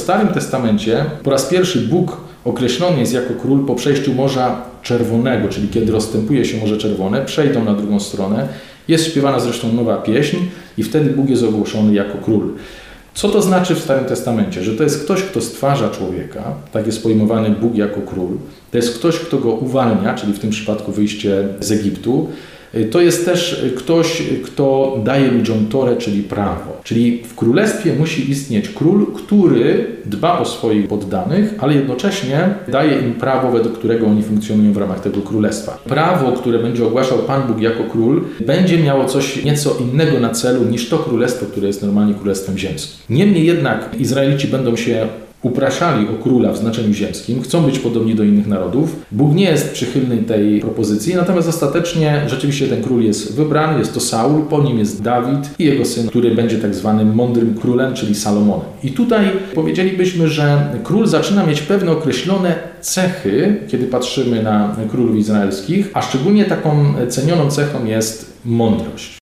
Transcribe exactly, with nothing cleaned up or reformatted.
Starym Testamencie po raz pierwszy Bóg określony jest jako król po przejściu Morza Czerwonego, czyli kiedy rozstępuje się Morze Czerwone, przejdą na drugą stronę. Jest śpiewana zresztą nowa pieśń i wtedy Bóg jest ogłoszony jako król. Co to znaczy w Starym Testamencie? Że to jest ktoś, kto stwarza człowieka, tak jest pojmowany Bóg jako król. To jest ktoś, kto go uwalnia, czyli w tym przypadku wyjście z Egiptu. To jest też ktoś, kto daje ludziom Torę, czyli prawo. Czyli w królestwie musi istnieć król, który dba o swoich poddanych, ale jednocześnie daje im prawo, według którego oni funkcjonują w ramach tego królestwa. Prawo, które będzie ogłaszał Pan Bóg jako król, będzie miało coś nieco innego na celu niż to królestwo, które jest normalnie królestwem ziemskim. Niemniej jednak Izraelici będą się upraszali o króla w znaczeniu ziemskim, chcą być podobni do innych narodów. Bóg nie jest przychylny tej propozycji, natomiast ostatecznie rzeczywiście ten król jest wybrany, jest to Saul, po nim jest Dawid i jego syn, który będzie tak zwanym mądrym królem, czyli Salomonem. I tutaj powiedzielibyśmy, że król zaczyna mieć pewne określone cechy, kiedy patrzymy na królów izraelskich, a szczególnie taką cenioną cechą jest mądrość.